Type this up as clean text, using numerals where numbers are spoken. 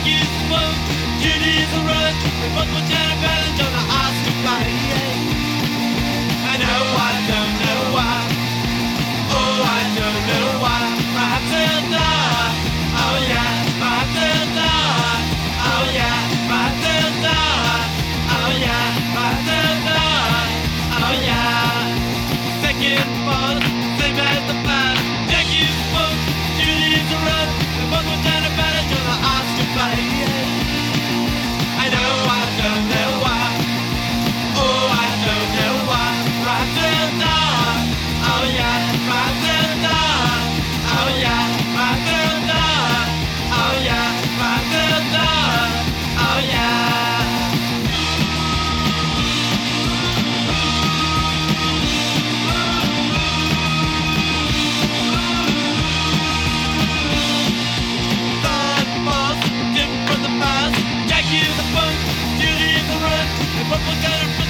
Jackie's the boat, Judy's the run. We both were down a balance on the Oscar fight. I know I don't know why. Oh, I don't know why. My heart will die. Oh yeah, my heart will die. Oh yeah, my heart will die. Oh yeah, my heart will die. Oh yeah. Second fall, same as the fight. Jackie's the boat, Judy's the run. We both were down a balance on the Oscar fight. I know I don't know why. Oh, I don't know why. My heart will die. Oh yeah, my heart will die. Oh yeah, my heart will die. Oh yeah, my heart will die. Oh yeah. Thought falls, dim from the past. Jackie in the boat, Judy in the run. And what was gonna